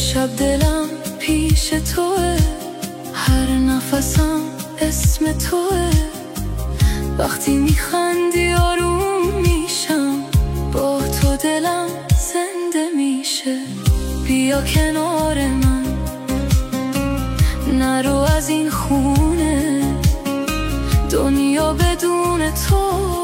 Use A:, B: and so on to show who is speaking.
A: شب دلم پیش توه، هر نفسم اسم توه. وقتی میخندی آروم میشم، با تو دلم زنده میشه. بیا کنار من، نرو از این خونه، دنیا بدون تو